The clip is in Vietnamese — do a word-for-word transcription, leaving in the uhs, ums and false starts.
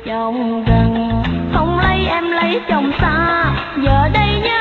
chồng gần, không lấy em lấy chồng xa, giờ đây nhớ